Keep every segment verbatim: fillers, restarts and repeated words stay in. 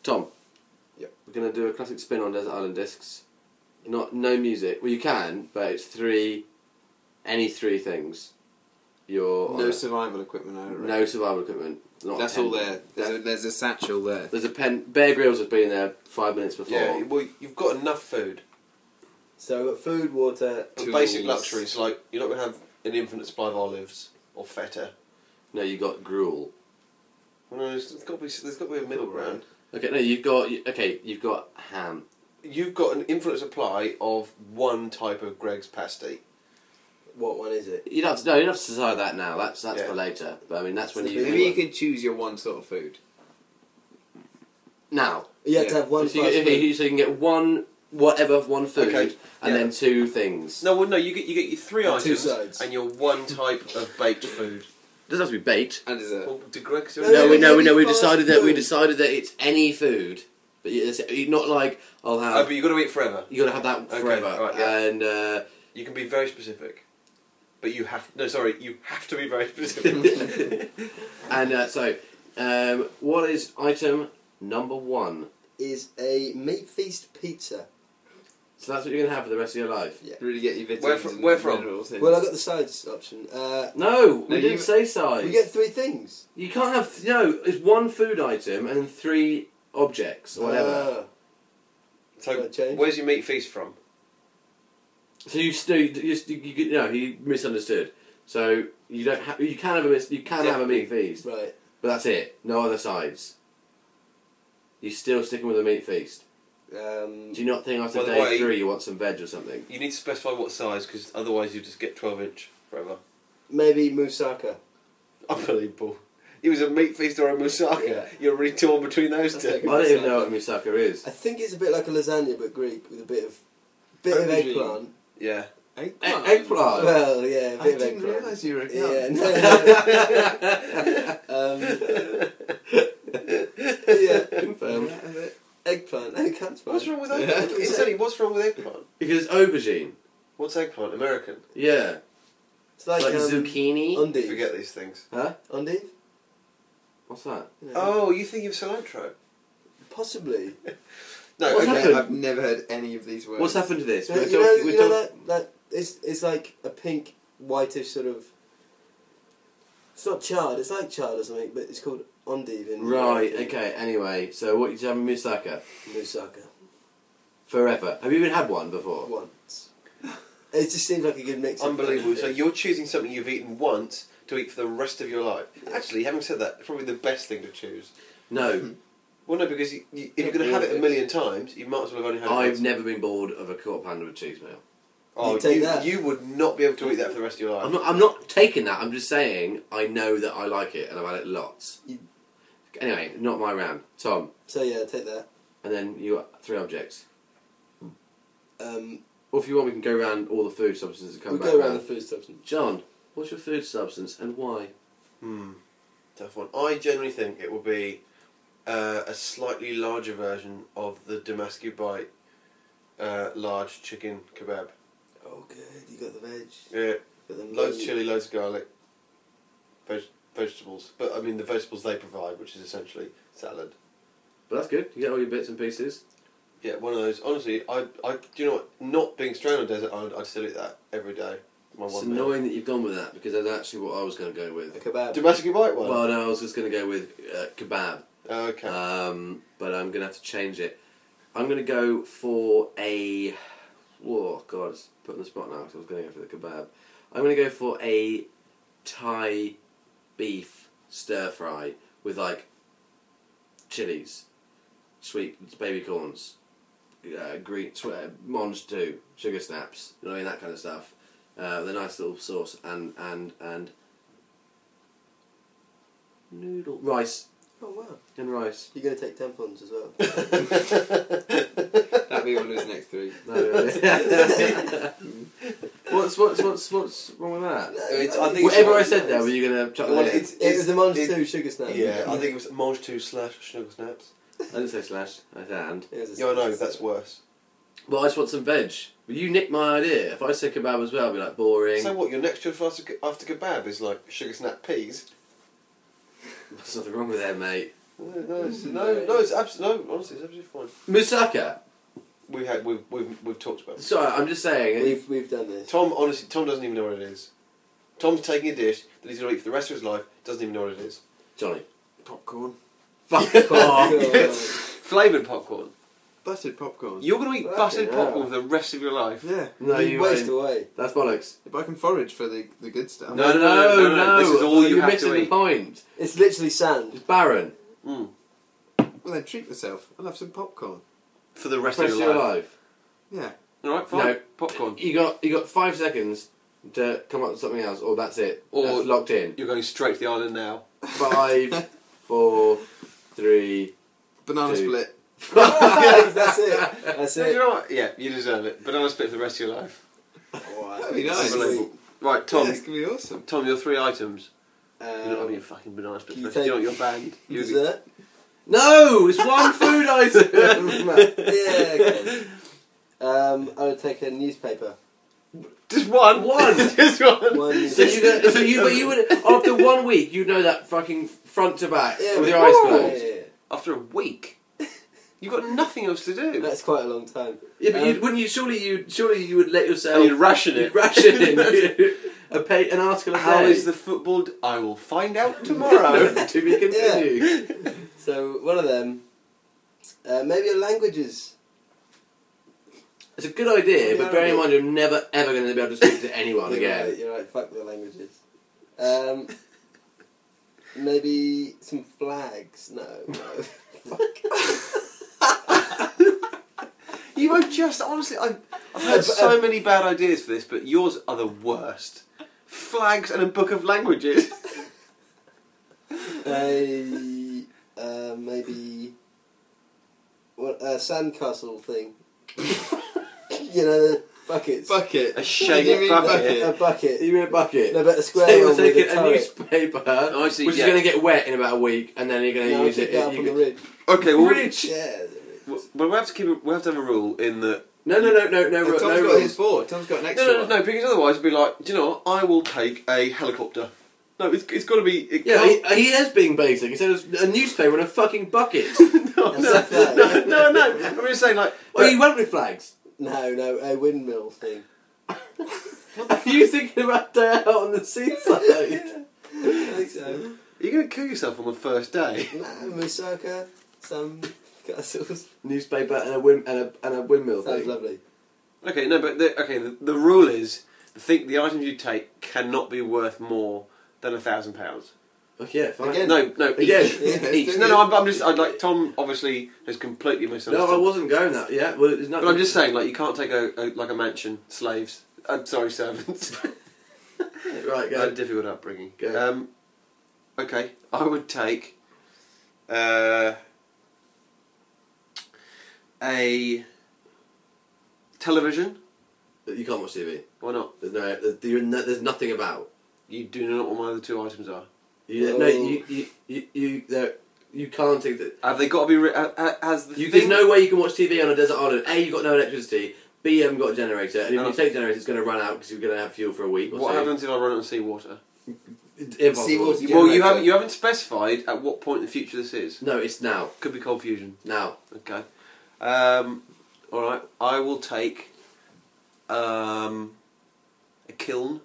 Tom. Yep. We're going to do a classic spin on Desert Island Discs. Not no music. Well, you can, but it's three, any three things. You're No on survival equipment. I don't a, reckon. no survival equipment. Not That's pen. all there. There's a, there's a satchel there. There's a pen. Bear Grylls has been there five minutes before. Yeah, well, you've got enough food. So I've got food, water... The Tools. basic luxuries, like, you're not going to have an infinite supply of olives or feta. No, you got gruel. Well, no, there's, there's got to be there's got to be a middle ground. Okay, no, you've got okay, you've got ham. You've got an infinite supply of one type of Greg's pasty. What one is it? You'd have to no, you'd have to decide that now. That's that's Yeah. for later. But I mean, that's when So you. Maybe you could choose your one sort of food. Now, You have Yeah. to have one so you, fast if you, food. so you can get one whatever one food Okay, and yeah. then two things. No, well, no, you get you get your three And two items sides. and your one type of baked food. It doesn't have to be baked. And dessert. Well, did Greg do No, it? No, we no, no, we maybe no, we fast decided that we food. decided that it's any food, but you- it's you're not like I'll Oh, have. but you've got to eat forever. You got to have that Okay, forever, right, yeah. and uh, You can be very specific. But you have... No, sorry, you have to be very specific. and uh, so um, what is item number one? Is a meat feast pizza. So that's what you're gonna have for the rest of your life. Yeah. Really get your vitamins Where fr- and where from? minerals in. Well, I got the sides option. Uh, No, we No, didn't you- say size. we get three things. You can't have no. It's one food item and three objects or whatever. Ah. So, Might change. where's your meat feast from? So you still you, you, you no he misunderstood. So you don't have you can have a mis- you can have a meat feast, Right. but that's it. No other sides. You're still sticking with a meat feast. Um, Do you not think after By the day way- three you want some veg or something? You need to specify what size, because otherwise you just get twelve inch forever. maybe moussaka. Unbelievable. It was a meat feast or a moussaka. Yeah. You're really torn between those That's two. like I don't even know what moussaka is. I think it's a bit like a lasagna, but Greek with a bit of bit of Aubergine. eggplant. Yeah. Eggplant. E- eggplant. Well, yeah, a I bit of didn't eggplant. realise you were a Yeah, cow. no, um, yeah, Confirmed. eggplant. Eggplant's fine. What's wrong with eggplant? Insanity, what's wrong with eggplant? Because it's aubergine. What's eggplant? American. Yeah. It's like, Like, um, zucchini. You Undies. forget these things. Huh? Undies? What's that? Yeah. Oh, you think of cilantro? Possibly. No, What's okay. happened? I've never heard any of these words. What's happened to this? you We're know, talking- we're you know talk- that, that it's, it's like a pink, whitish sort of... It's not chard, it's like chard or something, but it's called endive in Right. American. Okay. Anyway, so what you having moussaka Moussaka. forever? Have you even had one before? Once. It just seems like a good mix. of Unbelievable. So everything. you're choosing something you've eaten once to eat for the rest of your life. Actually, having said that, it's probably the best thing to choose. No. Well, no, because you, you, if you're going to have it a million times, you might as well have only had it I've once. never been bored of a quarter pounder with cheese meal. Oh, You take you, that. you would not be able to eat that for the rest of your life. I'm not. I'm not taking that. I'm just saying I know that I like it and I've had it lots. You- Anyway, not my round. Tom, So yeah, take that. and then you got three objects. Um, Or if you want, we can go around all the food substances and come we'll back go around round. the food substance. John, what's your food substance and why? Hmm. Tough one. I generally think it will be uh, a slightly larger version of the Damascus Bite uh, large chicken kebab. Oh, good. You got the veg. Yeah. Got the Loads of meat. chilli, loads of garlic, veg- vegetables. But I mean the vegetables they provide, which is essentially salad. But that's good. You get all your bits and pieces. Yeah, one of those. Honestly, I, I, do you know what? Not being stranded on a desert island, I'd still eat that every day. My It's one meal. annoying that you've gone with that because that's actually what I was going to go A with. kebab. Damascus Bite one. Well, no, I was just going to go with uh, kebab. Oh, okay. Um, but I'm going to have to change it. I'm going to go for a... Oh, God, it's put on the spot now because I was going to go for the kebab. I'm going to go for a Thai beef stir fry with, like, chilies, sweet baby corns, uh, green, sw- uh, Monge too, sugar snaps, you know, what I mean, that kind of stuff. Uh, with a nice little sauce and, and, and noodle... Rice. Oh wow. And rice. You're going to take tampons as well. That'd be one of his next three. No, really. what's what's what's what's wrong with that? It's- I think Whatever I it's- said there, were you gonna chuck Well, that in? it's, It was the Monge it- two sugar snaps. Yeah, I think it was Monge two slash sugar snaps. I didn't say slash. I said and. It was a Yeah, I know, snaps. that's worse. Well, I just want some veg. Well, you nicked my idea. If I said kebab as well, I'd be like boring. So what, your next choice after, after kebab is like sugar snap peas? There's nothing wrong with that, mate. No, no, it's, no, no, it's absolutely no. Honestly, it's absolutely fine. Moussaka. We had we've we've we've talked about this. Sorry, I'm just saying. We've we've done this. Tom, honestly, Tom doesn't even know what it is. Tom's taking a dish that he's going to eat for the rest of his life. Doesn't even know what it is. Johnny. Popcorn. Fuck off. God. Flavoured popcorn. Buttered popcorn. You're going to eat Fucking buttered hell. popcorn for the rest of your life. Yeah. No, you you waste ain't. away. That's bollocks. If I can forage for the, the good stuff. No, no, no, no, no, this is all you You're have missing to the eat. point. It's literally sand. It's barren. Mm. Well, then treat yourself. I'll have some popcorn. For the rest, Rest of of your your life. life. Yeah. All right, fine. No. Popcorn. You got you got five seconds to come up with something else, or that's it. Or- That's locked in. You're going straight to the island now. Five, four, three. Banana Two. split. That's it. That's No, it. you know what? Yeah, you deserve it. Banana split for the rest of your life. Oh, That'd be nice. Unbelievable. Right, Tom. Yeah, it's going to be awesome. Tom, your three items. You're not having a Um, fucking banana split. can you for the rest- You're not take your band. You dessert? No, it's one food item. Yeah. Okay. Um, I would take a newspaper. Just one. One. Just one. One So you, go, so you, but you would after one week, you know that fucking front to back Yeah, with your but- eyes Yeah, closed. yeah, yeah. After a week, you've got nothing else to do. That's quite a long time. Yeah, but Um, you, wouldn't you? Surely you, surely you would let yourself. And you'd ration you'd it. ration in a pay, an article a How day. is the football? D- I will find out tomorrow. to be continued? So one of them, uh, maybe a languages. It's a good idea, Yeah, but bearing in but- mind you're never ever going to be able to speak to anyone You're again. right, you're right. Fuck the languages. Um, maybe some flags. No, no. You are just honestly. I've, I've heard so many bad ideas for this, but yours are the worst. Flags and a book of languages. a uh, maybe what a sandcastle thing. You know the buckets. Bucket. A shaped You mean bucket. A bucket. You mean a bucket? No, but a So square you're one with taking a a turret. newspaper, Oh, I see, which yeah. is going to get wet in about a week, and then you're going to No, I'll use keep it. that up you on the can- ridge. Okay, well, Ridge. Yeah. well, well, we have to keep. A, we have to have a rule in that. No, no, no, no, no, No, ru- Tom's no got rules. his four. Tom's got an extra No, no, one. no, no, because otherwise it'd be like, do you know what? I will take a helicopter. No, it's, it's got to be. It Yeah, can't- he, he is being basic. He said it was a newspaper and a fucking bucket. no, That's no, a flag. no, no, no. I'm just saying, like, Oh, you went with flags. No, no, a windmill thing. Are you thinking about day out on the seaside? I think so. you're going to kill yourself on the first day. No, Moussaka, some castles. Newspaper and a wind and a and a windmill Sounds thing. lovely. Okay, no, but the, okay, the, the rule is the thing, the items you take cannot be worth more than a thousand pounds. Oh, yeah, fine. Again. No, no, Again. each. Yeah, each. it's No, good. no, I'm, I'm just, I'd like Tom. Obviously, has completely misunderstood. No, I wasn't going that. Yeah, well, it's not. But I'm just saying, like, you can't take a, a like a mansion, slaves. I'm sorry, servants. right. A Go. difficult upbringing. Go. Um, okay, I would take uh, a television. You can't watch T V. Why not? There's no. There's, you're no, there's nothing about. You do not know what my other two items are. You, Oh. No, you you you you, there- you can't take that. Have they got to be? Re- ha- ha- has the You, thing? there's no way you can watch T V on a desert island. A, you've got no electricity. B, you haven't got a generator. And if No. you take a generator, it's going to run out because you're going to have fuel for a week or What so. happens if I run it on seawater? It's impossible. Seawater Well, you generator. haven't. You haven't specified at what point in the future this is. No, it's now. Could be cold fusion. Now. Okay. Um, all right. I will take um, a kiln.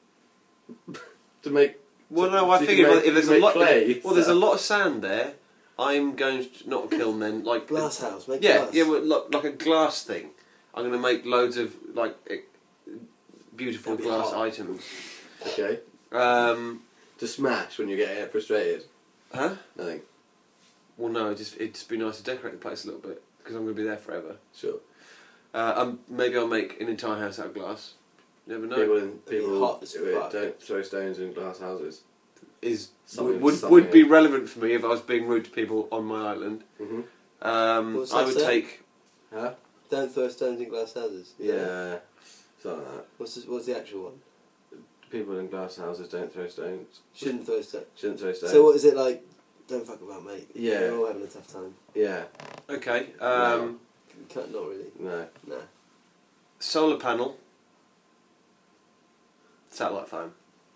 To make. Well, So- no, I so you figured can if make- there's you a can lot, make clay, well, there's a so- lot of sand there. I'm going to not a kiln then, like Glass house, make Yeah, glass. yeah, well, like, like a glass thing. I'm going to make loads of like eh, beautiful That'd be glass hot. items. Okay. Um, To smash when you get frustrated. huh? Nothing. Well, no, it'd just it'd just be nice to decorate the place a little bit because I'm going to be there forever. Sure. Uh, um, maybe I'll make an entire house out of glass. You never know. People, in, be people hot as who fuck. don't throw stones in glass houses. Is Something- would something would be in. relevant for me if I was being rude to people on my island. Mm-hmm. Um, What's I that would say? take. Huh? Don't throw stones in glass houses. Yeah. Something like that. What's the, what's the actual one? People in glass houses don't throw stones. Shouldn't throw stones. Shouldn't throw stones. So what is it like? Don't fuck about, mate. Yeah. We're all having a tough time. Yeah. Okay. Um, Can't, not really. No. Nah. Solar panel. Satellite phone.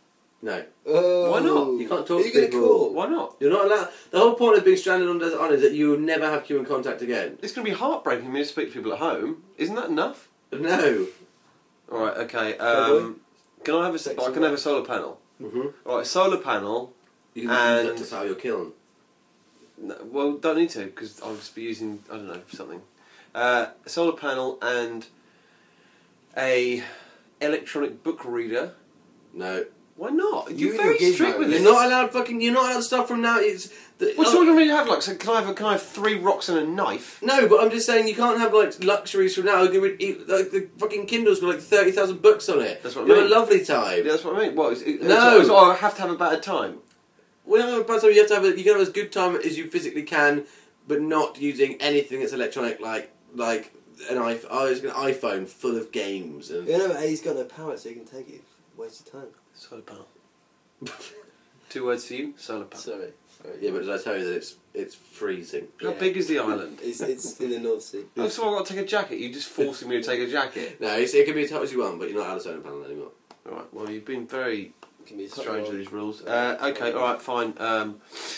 No. Oh. Why not? You can't talk Who are to you going to people. call? Why not? You're not allowed. The whole point of being stranded on desert island is that you will never have human contact again. It's going to be heartbreaking for me to speak to people at home. Isn't that enough? No. All right. Okay. Cowboy? Um, can I have a? Sexy I can man. have a solar panel. Mm-hmm. All right. Solar panel. You can And- use that to power your kiln. No, well, don't need to because I'll just be using I don't know something. Uh, a solar panel and a electronic book reader. No. Why not? You You're and very your strict gizmos. with You're it. not allowed fucking. You're not allowed stuff from now. It's. The, What oh, do you want me to have? Like, so can I have? A, can I have three rocks and a knife? No, but I'm just saying you can't have like luxuries from now. Like the fucking Kindle's got like thirty thousand books on it. That's what I You have mean. a lovely Yeah, time. that's what I mean. What? Is it, No. So, so I have to have a bad time. Well, by the time you have to have a, you can have as good time as you physically can, but not using anything that's electronic like like an iPhone. Oh, it's an iPhone full of games and. You know, but he's got no power, so he can take it. Waste of time. Solar panel. Two words for you. Solar panel. Sorry. Yeah, but did I tell you that it's it's freezing? How Yeah. big is the island? It's, it's in the North Sea. Oh, so I've got to take a jacket. You're just forcing me to take a jacket. No, it's, it can be as hot as you want, but you're not allowed a solar panel anymore. All right. Well, you've been very Can be strange with hot these rules. Uh, okay. All right. Fine. Um,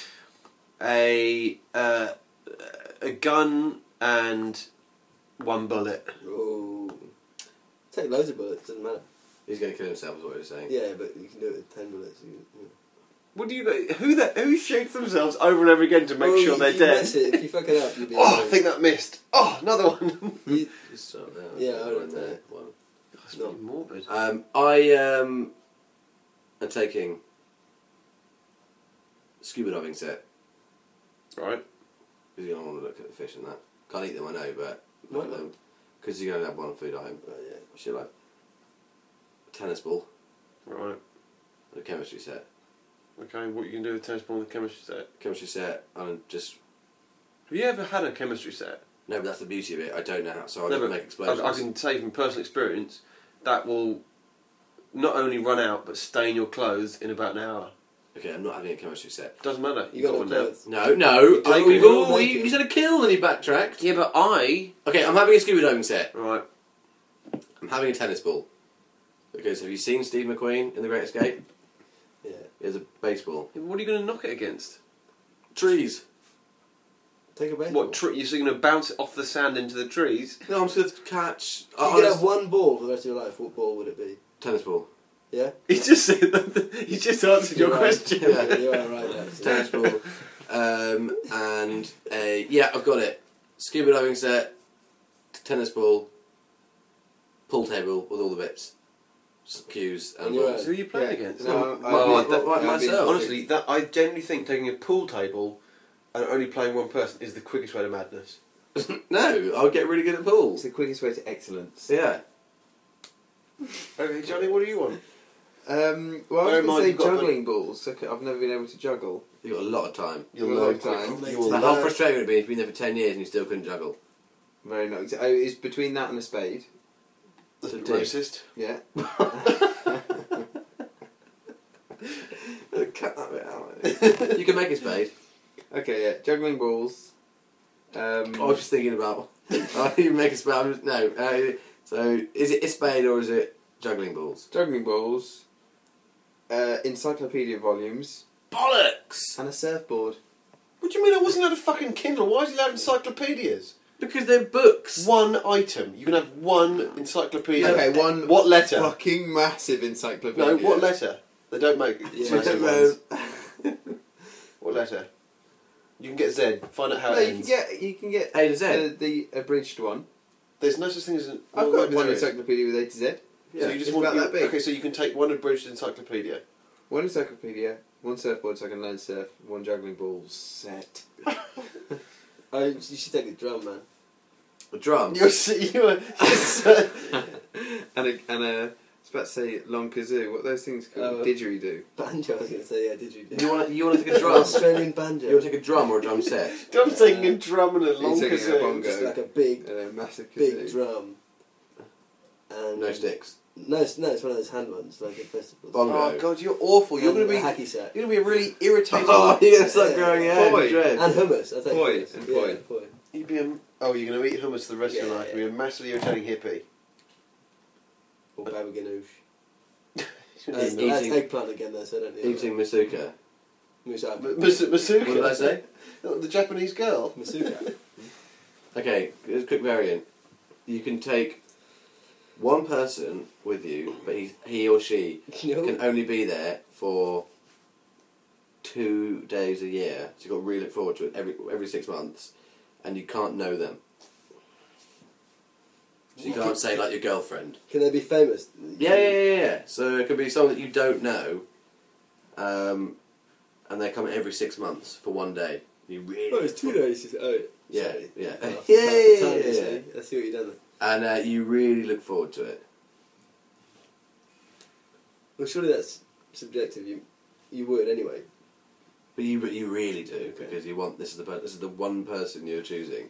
a uh, a gun and one bullet. Oh. Take loads of bullets, doesn't matter. He's going to kill himself, is what you're saying. Yeah, but you can do it with ten bullets. You, you. What do you? Who the who shoots themselves over and over again to make Well, sure if they're you dead? Mess it, if you fuck it up, you'll be. Oh, I annoyed. think that missed. Oh, another one. You, Just start there. Yeah, I Right don't there. know. One. That's really morbid. Um, I um, am taking scuba diving set Right. because you're going to want to look at the fish and that. Can't eat them, I know, but Why look at not? them because you're going to have one food item. oh, yeah. Should I? Tennis ball Right. and a chemistry set. Okay. What you can do with tennis ball and chemistry set? Chemistry set and just Have you ever had a chemistry set? no, but that's the beauty of it. I don't know how, so I No, don't but make explosions. I, I can say from personal experience that will not only run out but stain your clothes in about an hour. Okay, I'm not having a chemistry set. Doesn't matter. You You've got one no now. clothes. No, no. You I, take we've it. all, Make you, it. you said a kill and he backtracked. Yeah, but I. Okay, I'm having a scuba diving set. Right. I'm having a tennis ball. Because have you seen Steve McQueen in The Great Escape? Yeah. He has a baseball. Yeah, but what are you going to knock it against? Trees. Take a baseball. What? Tr- you're going to bounce it off the sand into the trees? No, I'm just going to catch... If you could have one ball for the rest of your life, what ball would it be? Tennis ball. Yeah? He just said that. He just answered your You're right. question. Yeah. You are right, actually. Tennis ball. Um, and a... Yeah, I've got it. Scuba diving set. Tennis ball. Pool table with all the bits. Some cues and And you're balls. So who are you playing Yeah. against? No, Well, I- what- what- what I've been- myself? Honestly, that I genuinely think taking a pool table and only playing one person is the quickest way to madness. No, I'll get really good at It's pool. the quickest way to excellence. Yeah. Okay, Johnny, what do you want? Um, well, Bear I in was going mind to say you've got juggling balls. Okay, I've never been able to juggle. You've got a lot of time. You'll You'll learn learn quick. time. You will Like, learn. how frustrating would it be if you've been there for ten years and you still couldn't juggle? Very nice. Oh, it's between that and a spade. That's a bit Dick. racist. Yeah. Cut that bit out. You can make a spade. Okay, yeah. Juggling balls. Um, I was just thinking about. Oh, you make a spade. I'm just, no. Uh, so, is it a spade or is it juggling balls? juggling balls. Uh, encyclopedia volumes. Bollocks! And a surfboard. What do you mean I wasn't allowed a fucking Kindle? Why is he allowed encyclopedias? Because they're books. One item. You can have one encyclopedia. Okay, one What letter? fucking massive encyclopedia. No, what letter? They don't make Yeah, massive don't ones. What letter? You can get Z. Find out how No, it you can ends. get you can get A to Z. the, the abridged one. There's no such thing as an. I've well, got maybe one there is. encyclopedia with A to Z. Yeah. So you just It's want about you- that big. Okay, so you can take one abridged encyclopedia. One encyclopedia, one surfboard so I can learn surf, one juggling balls set. Oh, you should take a drum, man. A drum. You're see, you are. and a and a. I was about to say long kazoo. What are those things called? Oh. Didgeridoo. Banjo, I was going to say, yeah, did you? You want to you want to take a drum? Australian banjo. You want to take a drum or a drum set? I'm taking a drum and a long taking a kazoo. bongo. Just like a big, And a massive kazoo. big drum. And No sticks. No, it's, no, it's one of those hand ones, like at festivals. Bongo. Oh god, you're awful. You're And going to a be. hacky sack. You're going to be a really irritating. Oh, you're going to start growing your hair Boy. in dread. And hummus. I think. Poi, hummus. and yeah, poi. poi. You'd be a, oh, you're going to eat hummus the rest of your Yeah, life. yeah. You'll be a massively irritating hippie. Or baba ganoush. That's, Eating- that's eggplant again, though, so I don't need Eating masuka. Musaka. M- Mas- Masuka. What did I say? The Japanese girl. Masuka. Okay, here's a quick variant. You can take one person with you, but he, he or she You know? can only be there for two days a year. So you've got to really look forward to it every every six months, and you can't know them. So you can't say like your girlfriend. Can they be famous? Yeah, yeah, yeah, yeah. So it could be someone that you don't know, um, and they're coming every six months for one day. You really. Oh, it's two days. Oh, Yeah, sorry. yeah. Oh, Yeah, for yeah, time, yeah, you yeah. see. I see what you've done there. And uh, you really look forward to it. Well, surely that's subjective. You, you would anyway. But you, but you really do because you want this is the per- this is the one person you're choosing.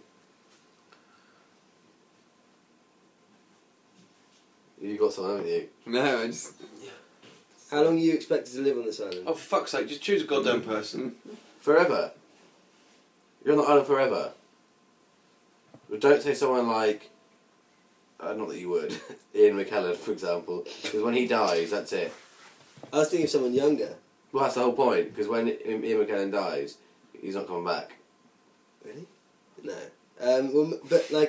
You got someone, haven't you? No, I just. How long are you expected to live on this island? Oh, for fuck's sake, just choose a goddamn person. Forever. You're on the island forever. But don't say someone like. Uh, not that you would. Ian McKellen, for example, because when he dies, that's it. I was thinking of someone younger. Well, that's the whole point. Because when Ian McKellen dies, he's not coming back. Really? No. Um, well, m- but like.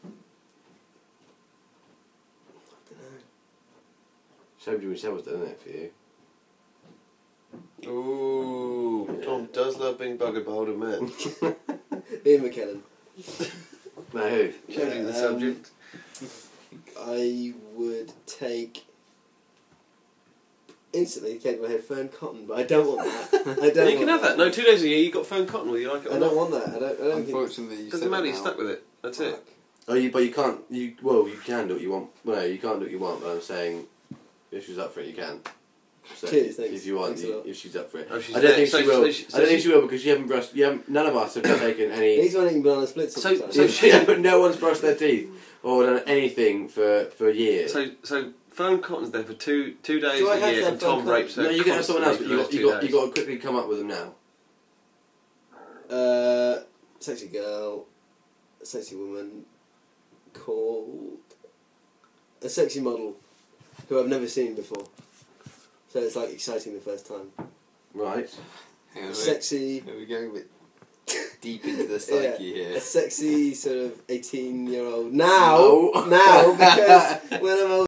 I don't know. Shame Jimmy Savile's done it for you. Ooh, Tom does love being buggered by older men. Ian McKellen. No, who? Changing the Um, subject. I would take. Instantly came to my head Fern Cotton, but I don't want that. I don't. No, you want can have that. No, two days a year, you got phone cotton whether you like it or I not. don't want that. I don't. I don't think. Unfortunately, you Doesn't said matter, it you're now. stuck with it. That's it. Fuck. Oh, you, but you can't. You well, you can do what you want. Well, no, you can't do what you want. But I'm saying, if she's up for it, you can. So Cheers, thanks. If you want, Thanks a you, lot. if she's up for it. Oh, she's I don't there. think So- she will. so she- so I don't think she- she will because you haven't brushed. You haven't. None of us have taken any. He's one eating banana splits. So- all the time. so If she, but no one's brushed their teeth or done anything for for years. So, so Fern Cotton's there for two two days Do I a have year, that and Tom Fern rapes her. no, you can have someone else, but you got constantly you for got those you two got to quickly come up with them now. Uh, sexy girl, a sexy woman called a sexy model who I've never seen before. So it's like exciting the first time. Right. Hang on, Sexy, Are we going a bit deep into the yeah, psyche here? a sexy sort of eighteen-year-old now, No. now because when I'm old.